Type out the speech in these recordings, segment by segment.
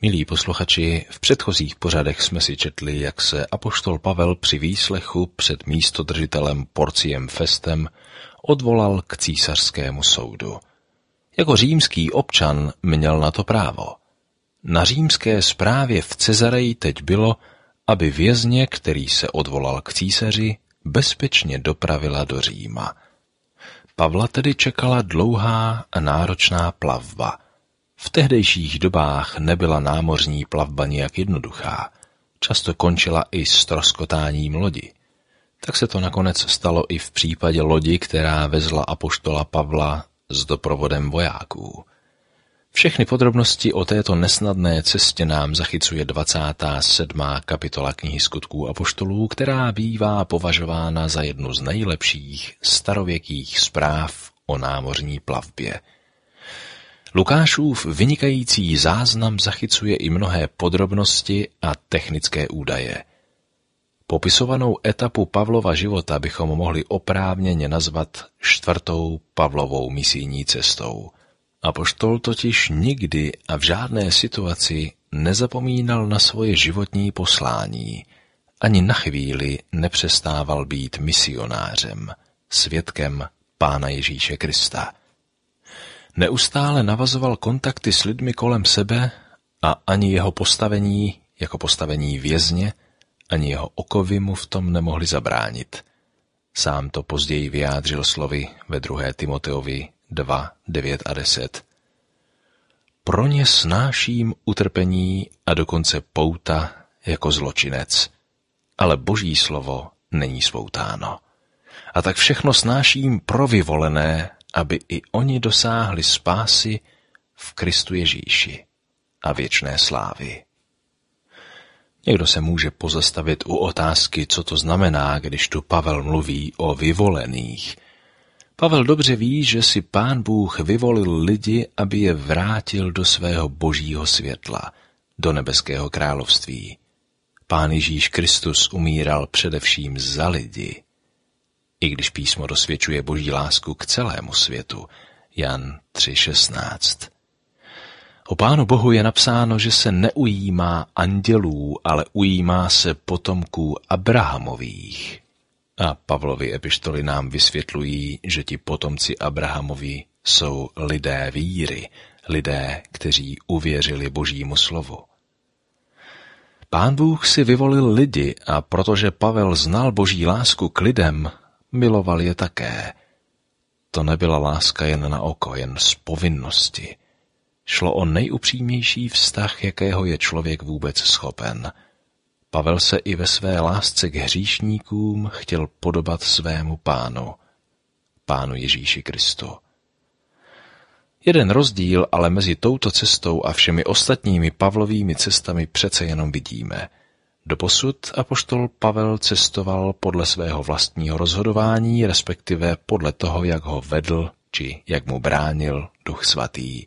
Milí posluchači, v předchozích pořadech jsme si četli, jak se apoštol Pavel při výslechu před místodržitelem Porciem Festem odvolal k císařskému soudu. Jako římský občan měl na to právo. Na římské správě v Cezareji teď bylo, aby vězně, který se odvolal k císaři, bezpečně dopravila do Říma. Pavla tedy čekala dlouhá a náročná plavba. V tehdejších dobách nebyla námořní plavba nijak jednoduchá. Často končila i ztroskotáním lodi. Tak se to nakonec stalo i v případě lodi, která vezla apoštola Pavla s doprovodem vojáků. Všechny podrobnosti o této nesnadné cestě nám zachycuje 27. kapitola knihy Skutků apoštolů, která bývá považována za jednu z nejlepších starověkých zpráv o námořní plavbě. Lukášův vynikající záznam zachycuje i mnohé podrobnosti a technické údaje. Popisovanou etapu Pavlova života bychom mohli oprávněně nazvat 4. Pavlovou misijní cestou. Apoštol totiž nikdy a v žádné situaci nezapomínal na svoje životní poslání, ani na chvíli nepřestával být misionářem, svědkem Pána Ježíše Krista. Neustále navazoval kontakty s lidmi kolem sebe a ani jeho postavení jako postavení vězně, ani jeho okovy mu v tom nemohli zabránit. Sám to později vyjádřil slovy ve 2. Timoteovi 2, 9 a 10. Pro ně snáším utrpení a dokonce pouta jako zločinec, ale Boží slovo není spoutáno. A tak všechno snáším pro vyvolené, aby i oni dosáhli spásy v Kristu Ježíši a věčné slávy. Někdo se může pozastavit u otázky, co to znamená, když tu Pavel mluví o vyvolených. Pavel dobře ví, že si Pán Bůh vyvolil lidi, aby je vrátil do svého božího světla, do nebeského království. Pán Ježíš Kristus umíral především za lidi. I když písmo dosvědčuje boží lásku k celému světu, Jan 3,16. O Pánu Bohu je napsáno, že se neujímá andělů, ale ujímá se potomků Abrahamových. A Pavlovy epištoly nám vysvětlují, že ti potomci Abrahamovi jsou lidé víry, lidé, kteří uvěřili Božímu slovu. Pán Bůh si vyvolil lidi a protože Pavel znal Boží lásku k lidem, miloval je také. To nebyla láska jen na oko, jen z povinnosti. Šlo o nejupřímnější vztah, jakého je člověk vůbec schopen. Pavel se i ve své lásce k hříšníkům chtěl podobat svému Pánu Ježíši Kristu. Jeden rozdíl ale mezi touto cestou a všemi ostatními Pavlovými cestami přece jenom vidíme. Doposud apoštol Pavel cestoval podle svého vlastního rozhodování, respektive podle toho, jak ho vedl, či jak mu bránil Duch Svatý.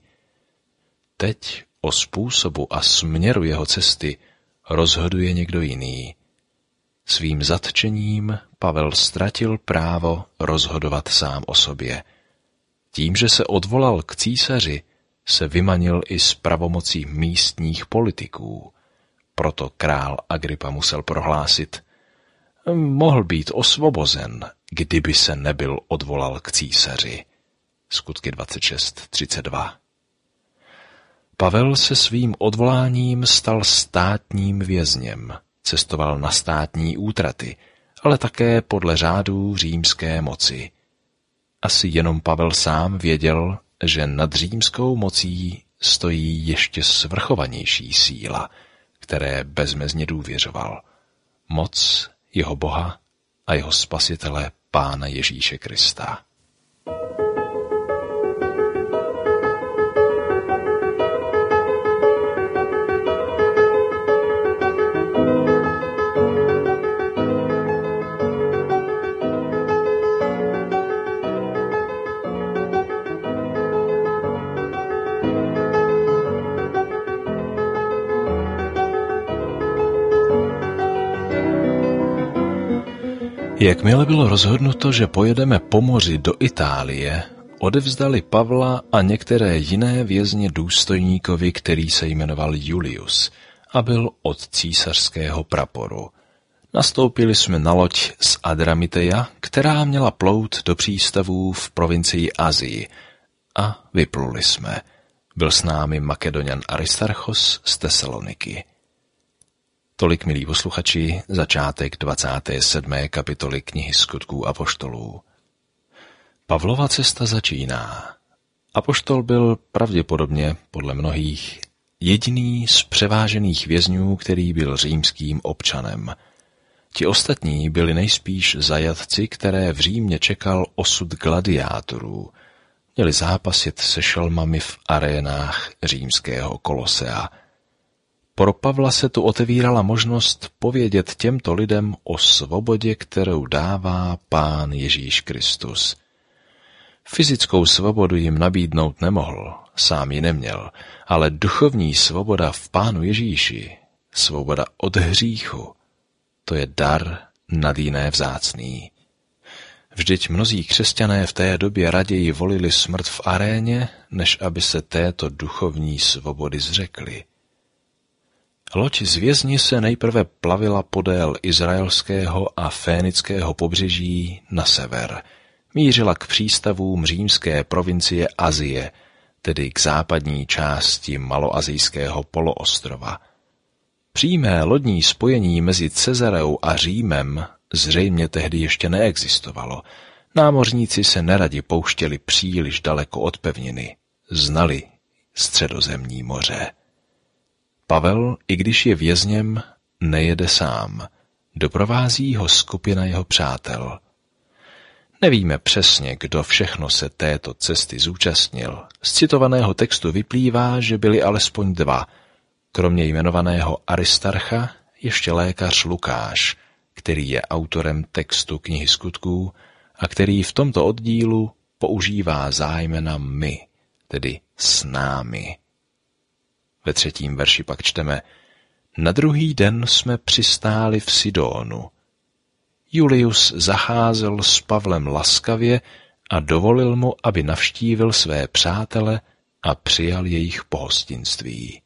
Teď o způsobu a směru jeho cesty rozhoduje někdo jiný. Svým zatčením Pavel ztratil právo rozhodovat sám o sobě. Tím, že se odvolal k císaři, se vymanil i z pravomocí místních politiků. Proto král Agripa musel prohlásit, mohl být osvobozen, kdyby se nebyl odvolal k císaři. Skutky 26:32. Pavel se svým odvoláním stal státním vězněm, cestoval na státní útraty, ale také podle řádů římské moci. Asi jenom Pavel sám věděl, že nad římskou mocí stojí ještě svrchovanější síla, které bezmezně důvěřoval. Moc jeho Boha a jeho spasitele Pána Ježíše Krista. Jakmile bylo rozhodnuto, že pojedeme po moři do Itálie, odevzdali Pavla a některé jiné vězně důstojníkovi, který se jmenoval Julius a byl od císařského praporu. Nastoupili jsme na loď z Adramiteja, která měla plout do přístavů v provincii Asii, a vypluli jsme. Byl s námi Makedonian Aristarchos z Tesaloniky. Tolik, milí posluchači, začátek 27. kapitoly knihy Skutků apoštolů. Pavlova cesta začíná. Apoštol byl pravděpodobně, podle mnohých, jediný z převážených vězňů, který byl římským občanem. Ti ostatní byli nejspíš zajatci, které v Římě čekal osud gladiátorů. Měli zápasit se šelmami v arénách římského kolosea. Pro Pavla se tu otevírala možnost povědět těmto lidem o svobodě, kterou dává Pán Ježíš Kristus. Fyzickou svobodu jim nabídnout nemohl, sám ji neměl, ale duchovní svoboda v Pánu Ježíši, svoboda od hříchu, to je dar nad jiné vzácný. Vždyť mnozí křesťané v té době raději volili smrt v aréně, než aby se této duchovní svobody zřekli. Loď z vězni se nejprve plavila podél izraelského a fénického pobřeží na sever. Mířila k přístavům římské provincie Asie, tedy k západní části maloazijského poloostrova. Přímé lodní spojení mezi Cezareou a Římem zřejmě tehdy ještě neexistovalo. Námořníci se neradi pouštěli příliš daleko od pevniny. Znali Středozemní moře. Pavel, i když je vězněm, nejede sám. Doprovází ho skupina jeho přátel. Nevíme přesně, kdo všechno se této cesty zúčastnil. Z citovaného textu vyplývá, že byli alespoň dva. Kromě jmenovaného Aristarcha ještě lékař Lukáš, který je autorem textu knihy Skutků a který v tomto oddílu používá zájmena my, tedy s námi. Ve 3. verši pak čteme: Na druhý den jsme přistáli v Sidónu. Julius zacházel s Pavlem laskavě a dovolil mu, aby navštívil své přátele a přijal jejich pohostinství.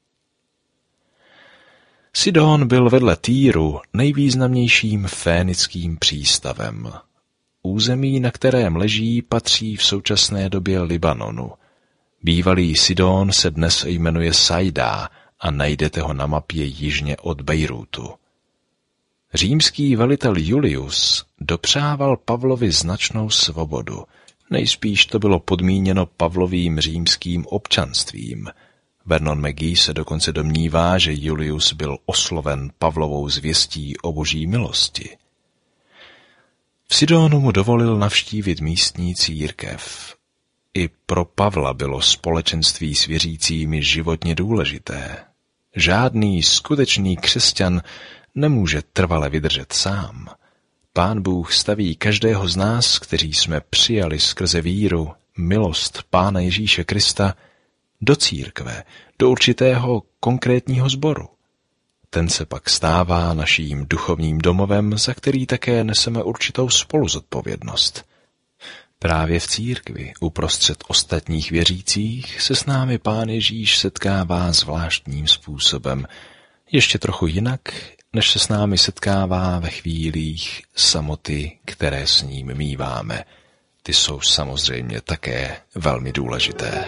Sidón byl vedle Týru nejvýznamnějším fénickým přístavem. Území, na kterém leží, patří v současné době Libanonu. Bývalý Sidón se dnes jmenuje Saida a najdete ho na mapě jižně od Bejrútu. Římský velitel Julius dopřával Pavlovi značnou svobodu. Nejspíš to bylo podmíněno Pavlovým římským občanstvím. Vernon McGee se dokonce domnívá, že Julius byl osloven Pavlovou zvěstí o boží milosti. V Sidónu mu dovolil navštívit místní církev. I pro Pavla bylo společenství s věřícími životně důležité. Žádný skutečný křesťan nemůže trvale vydržet sám. Pán Bůh staví každého z nás, kteří jsme přijali skrze víru milost Pána Ježíše Krista, do církve, do určitého konkrétního sboru. Ten se pak stává naším duchovním domovem, za který také neseme určitou spoluzodpovědnost. Právě v církvi, uprostřed ostatních věřících, se s námi Pán Ježíš setkává zvláštním způsobem, ještě trochu jinak, než se s námi setkává ve chvílích samoty, které s ním míváme. Ty jsou samozřejmě také velmi důležité.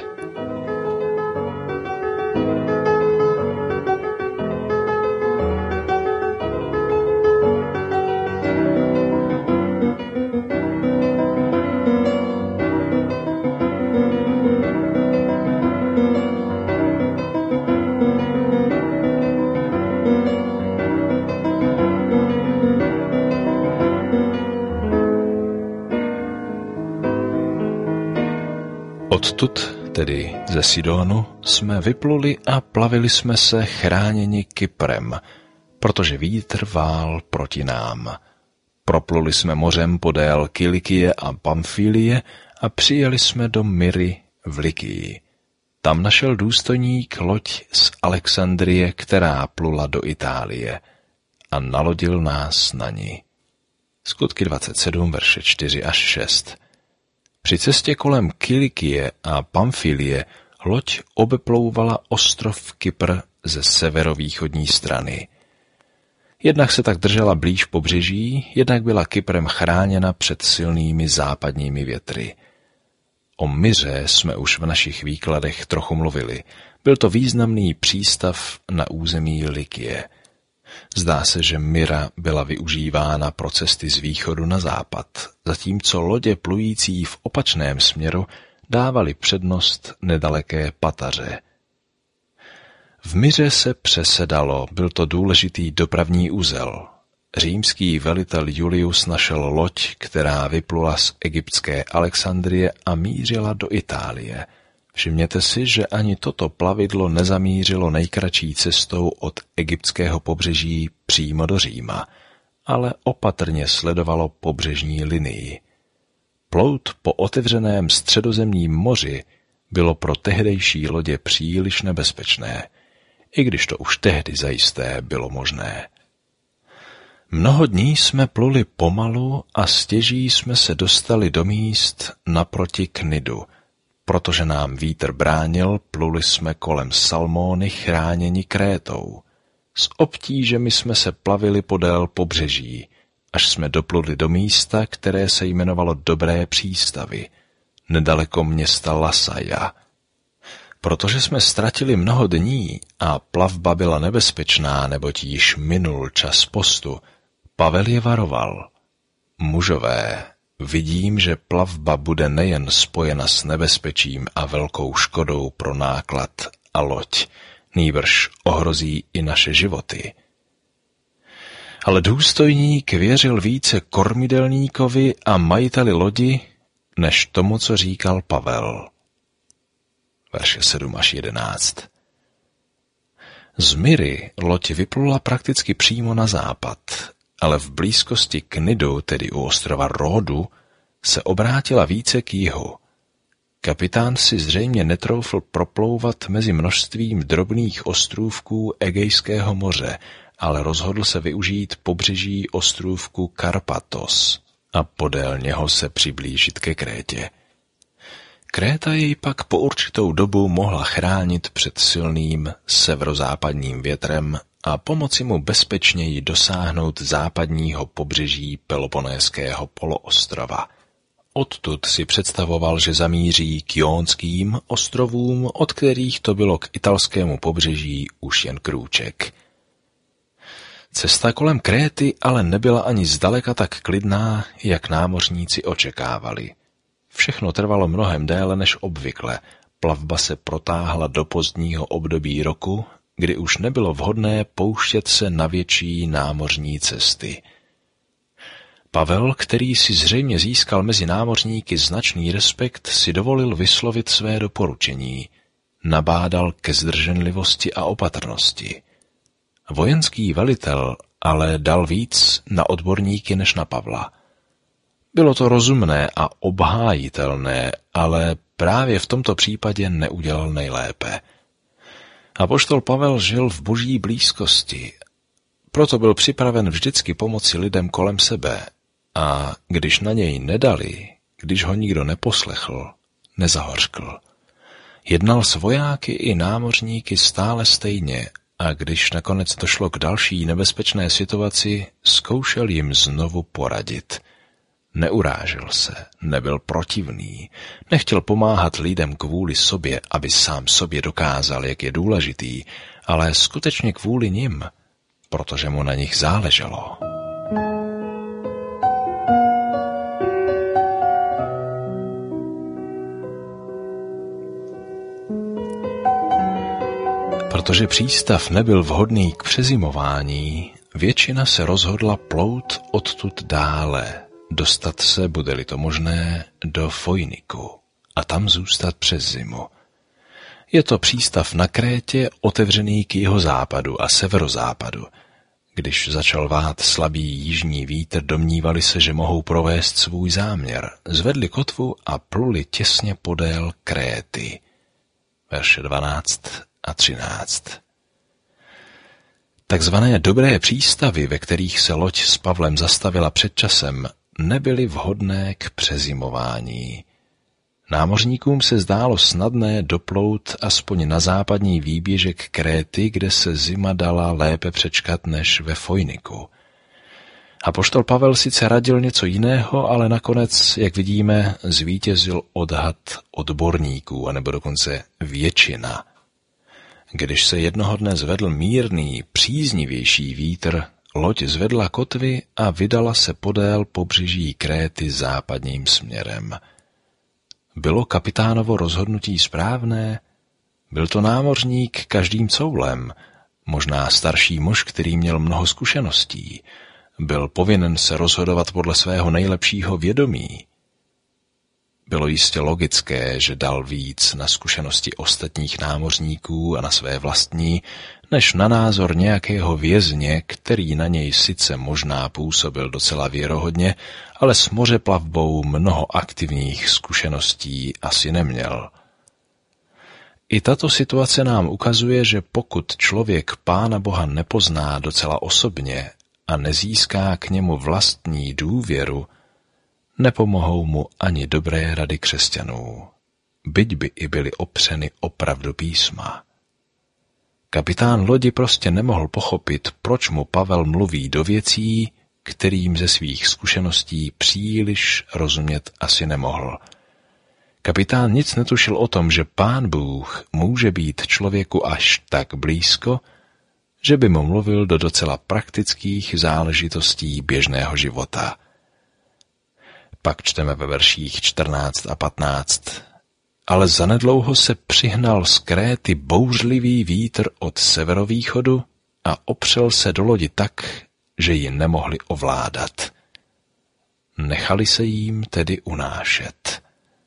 Odtud, tedy ze Sidónu, jsme vypluli a plavili jsme se chráněni Kyprem, protože vítr vál proti nám. Propluli jsme mořem podél Kilikie a Pamfílie a přijeli jsme do Myry v Likii. Tam našel důstojník loď z Alexandrie, která plula do Itálie, a nalodil nás na ní. Skutky 27, verše 4 až 6. Při cestě kolem Kilikie a Pamfilie loď obeplouvala ostrov Kypr ze severovýchodní strany. Jednak se tak držela blíž pobřeží, jednak byla Kyprem chráněna před silnými západními větry. O Myře jsme už v našich výkladech trochu mluvili. Byl to významný přístav na území Lykie. Zdá se, že Myra byla využívána pro cesty z východu na západ, zatímco lodě plující v opačném směru dávaly přednost nedaleké Pataře. V Myře se přesedalo, byl to důležitý dopravní uzel. Římský velitel Julius našel loď, která vyplula z egyptské Alexandrie a mířila do Itálie. Všimněte si, že ani toto plavidlo nezamířilo nejkratší cestou od egyptského pobřeží přímo do Říma, ale opatrně sledovalo pobřežní linii. Plout po otevřeném Středozemním moři bylo pro tehdejší lodě příliš nebezpečné, i když to už tehdy zajisté bylo možné. Mnoho dní jsme pluli pomalu a stěží jsme se dostali do míst naproti Knidu. Protože nám vítr bránil, pluli jsme kolem Salmóny chráněni Krétou. S obtížemi jsme se plavili podél pobřeží, až jsme dopluli do místa, které se jmenovalo Dobré přístavy, nedaleko města Lasaja. Protože jsme ztratili mnoho dní a plavba byla nebezpečná, neboť již minul čas postu, Pavel je varoval. Mužové, vidím, že plavba bude nejen spojena s nebezpečím a velkou škodou pro náklad a loď, nýbrž ohrozí i naše životy. Ale důstojník věřil více kormidelníkovi a majiteli lodi, než tomu, co říkal Pavel. Verše 7 až 11. Z Myry loď vyplula prakticky přímo na západ, ale v blízkosti Knidu, tedy u ostrova Ródu, se obrátila více k jihu. Kapitán si zřejmě netroufl proplouvat mezi množstvím drobných ostrůvků Egejského moře, ale rozhodl se využít pobřeží ostrůvku Karpatos a podél něho se přiblížit ke Krétě. Kréta jej pak po určitou dobu mohla chránit před silným severozápadním větrem a pomoci mu bezpečněji dosáhnout západního pobřeží Peloponéského poloostrova. Odtud si představoval, že zamíří k Jónským ostrovům, od kterých to bylo k italskému pobřeží už jen krůček. Cesta kolem Kréty ale nebyla ani zdaleka tak klidná, jak námořníci očekávali. Všechno trvalo mnohem déle než obvykle. Plavba se protáhla do pozdního období roku, kdy už nebylo vhodné pouštět se na větší námořní cesty. Pavel, který si zřejmě získal mezi námořníky značný respekt, si dovolil vyslovit své doporučení. Nabádal ke zdrženlivosti a opatrnosti. Vojenský velitel ale dal víc na odborníky než na Pavla. Bylo to rozumné a obhájitelné, ale právě v tomto případě neudělal nejlépe. Apoštol Pavel žil v boží blízkosti, proto byl připraven vždycky pomoci lidem kolem sebe a když na něj nedali, když ho nikdo neposlechl, nezahořkl. Jednal s vojáky i námořníky stále stejně a když nakonec došlo k další nebezpečné situaci, zkoušel jim znovu poradit. Neurážel se, nebyl protivný, nechtěl pomáhat lidem kvůli sobě, aby sám sobě dokázal, jak je důležitý, ale skutečně kvůli nim, protože mu na nich záleželo. Protože přístav nebyl vhodný k přezimování, většina se rozhodla plout odtud dále, dostat se, bude-li to možné, do Fojniku a tam zůstat přes zimu. Je to přístav na Krétě otevřený k jihozápadu a severozápadu. Když začal vát slabý jižní vítr, domnívali se, že mohou provést svůj záměr. Zvedli kotvu a pluli těsně podél Kréty. Verše 12 a 13. Takzvané dobré přístavy, ve kterých se loď s Pavlem zastavila před časem, nebyly vhodné k přezimování. Námořníkům se zdálo snadné doplout aspoň na západní výběžek Kréty, kde se zima dala lépe přečkat než ve Fojniku. Apoštol Pavel sice radil něco jiného, ale nakonec, jak vidíme, zvítězil odhad odborníků, anebo dokonce většina. Když se jednoho dne zvedl mírný, příznivější vítr, loď zvedla kotvy a vydala se podél pobřeží Kréty západním směrem. Bylo kapitánovo rozhodnutí správné? Byl to námořník každým coulem, možná starší muž, který měl mnoho zkušeností. Byl povinen se rozhodovat podle svého nejlepšího vědomí. Bylo jistě logické, že dal víc na zkušenosti ostatních námořníků a na své vlastní, než na názor nějakého vězně, který na něj sice možná působil docela věrohodně, ale s mořeplavbou mnoho aktivních zkušeností asi neměl. I tato situace nám ukazuje, že pokud člověk Pána Boha nepozná docela osobně a nezíská k němu vlastní důvěru, nepomohou mu ani dobré rady křesťanů, byť by i byly opřeny o pravdu písma. Kapitán lodi prostě nemohl pochopit, proč mu Pavel mluví do věcí, kterým ze svých zkušeností příliš rozumět asi nemohl. Kapitán nic netušil o tom, že Pán Bůh může být člověku až tak blízko, že by mu mluvil do docela praktických záležitostí běžného života. Pak čteme ve verších 14 a 15. Ale zanedlouho se přihnal z Kréty bouřlivý vítr od severovýchodu a opřel se do lodi tak, že ji nemohli ovládat. Nechali se jím tedy unášet.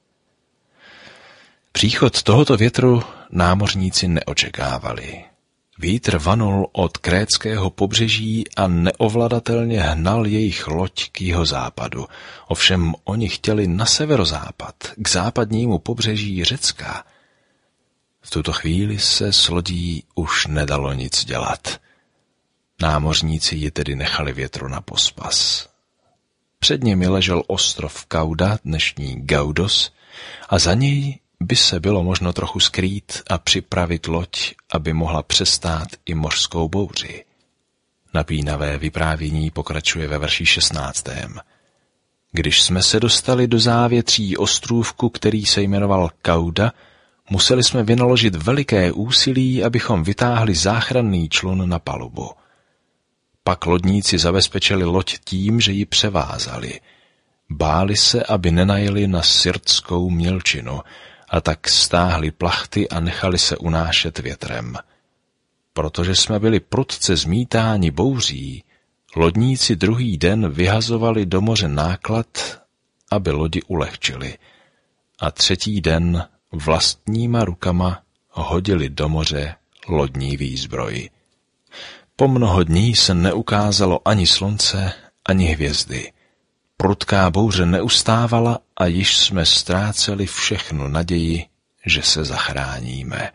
Příchod tohoto větru námořníci neočekávali. Vítr vanul od krétského pobřeží a neovladatelně hnal jejich loď k jihozápadu. Ovšem oni chtěli na severozápad, k západnímu pobřeží Řecka. V tuto chvíli se s lodí už nedalo nic dělat. Námořníci ji tedy nechali větru na pospas. Před nimi ležel ostrov Kauda, dnešní Gaudos, a za něj by se bylo možno trochu skrýt a připravit loď, aby mohla přestát i mořskou bouři. Napínavé vyprávění pokračuje ve verši 16. Když jsme se dostali do závětří ostrůvku, který se jmenoval Kauda, museli jsme vynaložit veliké úsilí, abychom vytáhli záchranný člun na palubu. Pak lodníci zabezpečili loď tím, že ji převázali. Báli se, aby nenajeli na Syrtskou mělčinu, a tak stáhli plachty a nechali se unášet větrem. Protože jsme byli prudce zmítáni bouří, lodníci druhý den vyhazovali do moře náklad, aby lodi ulehčili, a třetí den vlastníma rukama hodili do moře lodní výzbroj. Po mnoho dní se neukázalo ani slunce, ani hvězdy. Prudká bouře neustávala a již jsme ztráceli všechnu naději, že se zachráníme.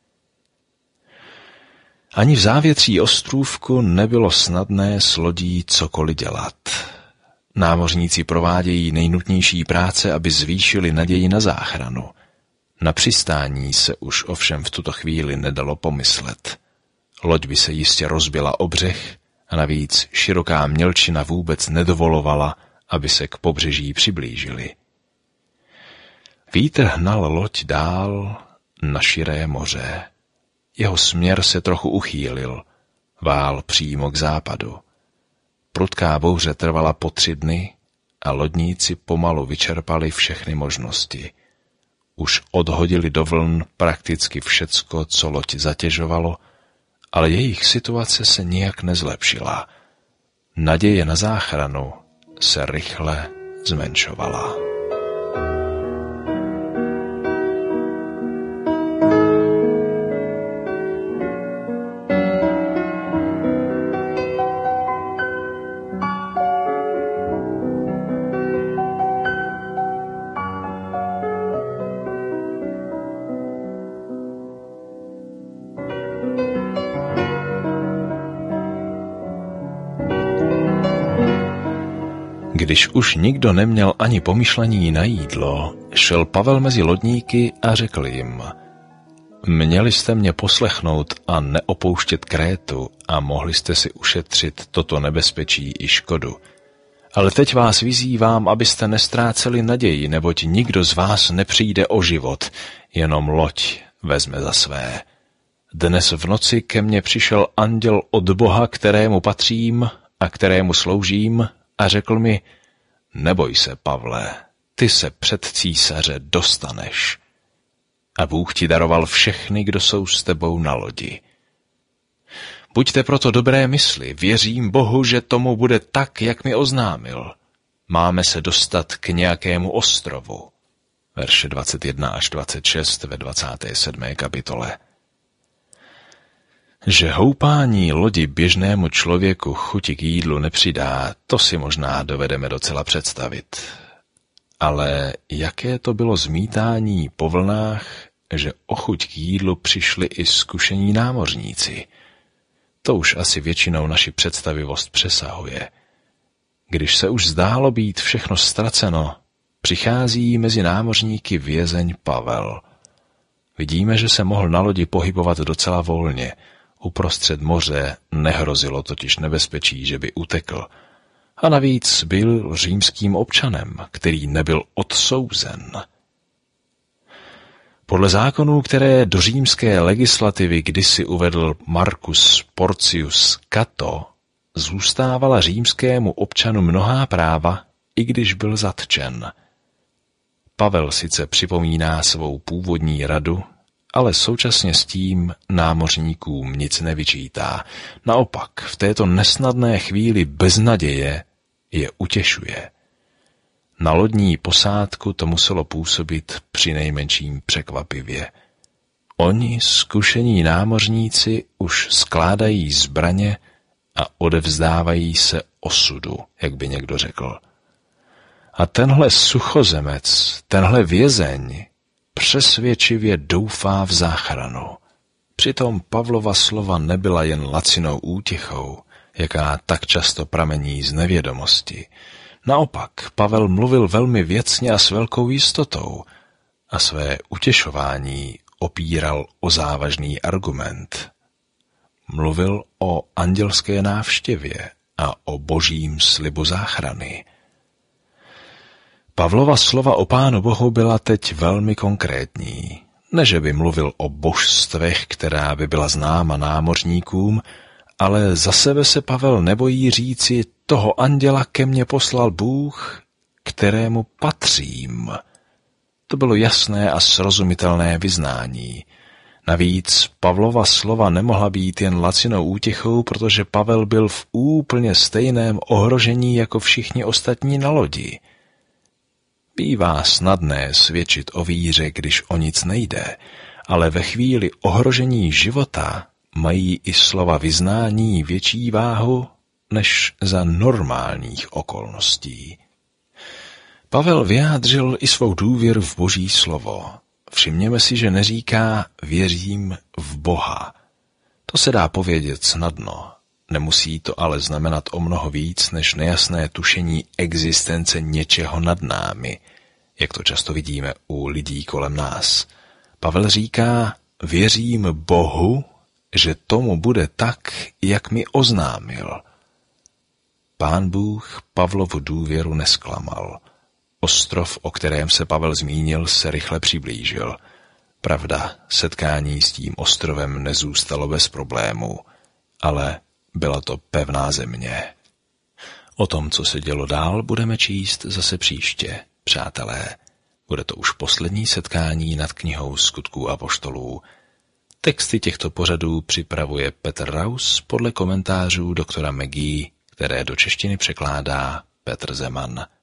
Ani v závětří ostrůvku nebylo snadné s lodí cokoliv dělat. Námořníci provádějí nejnutnější práce, aby zvýšili naději na záchranu. Na přistání se už ovšem v tuto chvíli nedalo pomyslet. Loď by se jistě rozbila o břeh a navíc široká mělčina vůbec nedovolovala, aby se k pobřeží přiblížili. Vítr hnal loď dál na širé moře. Jeho směr se trochu uchýlil, vál přímo k západu. Prudká bouře trvala po 3 dny a lodníci pomalu vyčerpali všechny možnosti. Už odhodili do vln prakticky všecko, co loď zatěžovalo, ale jejich situace se nijak nezlepšila. Naděje na záchranu se rychle zmenšovala. Když už nikdo neměl ani pomyšlení na jídlo, šel Pavel mezi lodníky a řekl jim: Měli jste mě poslechnout a neopouštět Krétu a mohli jste si ušetřit toto nebezpečí i škodu. Ale teď vás vyzývám, abyste nestráceli naději, neboť nikdo z vás nepřijde o život, jenom loď vezme za své. Dnes v noci ke mně přišel anděl od Boha, kterému patřím a kterému sloužím, a řekl mi: Neboj se, Pavle, ty se před císaře dostaneš. A Bůh ti daroval všechny, kdo jsou s tebou na lodi. Buďte proto dobré mysli, věřím Bohu, že tomu bude tak, jak mi oznámil. Máme se dostat k nějakému ostrovu. Verše 21 až 26 ve 27. kapitole. Že houpání lodi běžnému člověku chuti k jídlu nepřidá, to si možná dovedeme docela představit. Ale jaké to bylo zmítání po vlnách, že o chuť k jídlu přišli i zkušení námořníci. To už asi většinou naši představivost přesahuje. Když se už zdálo být všechno ztraceno, přichází mezi námořníky vězeň Pavel. Vidíme, že se mohl na lodi pohybovat docela volně. Uprostřed moře nehrozilo totiž nebezpečí, že by utekl. A navíc byl římským občanem, který nebyl odsouzen. Podle zákonů, které do římské legislativy kdysi uvedl Marcus Porcius Cato, zůstávala římskému občanu mnohá práva, i když byl zatčen. Pavel sice připomíná svou původní radu, ale současně s tím námořníkům nic nevyčítá. Naopak, v této nesnadné chvíli beznaděje je utěšuje. Na lodní posádku to muselo působit přinejmenším překvapivě. Oni, zkušení námořníci, už skládají zbraně a odevzdávají se osudu, jak by někdo řekl. A tenhle suchozemec, tenhle vězeň, přesvědčivě doufá v záchranu. Přitom Pavlova slova nebyla jen lacinou útěchou, jaká tak často pramení z nevědomosti. Naopak, Pavel mluvil velmi věcně a s velkou jistotou a své utěšování opíral o závažný argument. Mluvil o andělské návštěvě a o božím slibu záchrany. Pavlova slova o Pánu Bohu byla teď velmi konkrétní. Ne, že by mluvil o božstvech, která by byla známa námořníkům, ale za sebe se Pavel nebojí říci: toho anděla ke mně poslal Bůh, kterému patřím. To bylo jasné a srozumitelné vyznání. Navíc Pavlova slova nemohla být jen lacinou útěchou, protože Pavel byl v úplně stejném ohrožení jako všichni ostatní na lodi. Bývá snadné svědčit o víře, když o nic nejde, ale ve chvíli ohrožení života mají i slova vyznání větší váhu než za normálních okolností. Pavel vyjádřil i svou důvěru v Boží slovo. Všimněme si, že neříká věřím v Boha. To se dá povědět snadno. Nemusí to ale znamenat o mnoho víc než nejasné tušení existence něčeho nad námi, jak to často vidíme u lidí kolem nás. Pavel říká: věřím Bohu, že tomu bude tak, jak mi oznámil. Pán Bůh Pavlovu důvěru nesklamal. Ostrov, o kterém se Pavel zmínil, se rychle přiblížil. Pravda, setkání s tím ostrovem nezůstalo bez problémů, ale byla to pevná země. O tom, co se dělo dál, budeme číst zase příště, přátelé. Bude to už poslední setkání nad knihou Skutků apoštolů. Texty těchto pořadů připravuje Petr Raus podle komentářů doktora McGee, které do češtiny překládá Petr Zeman.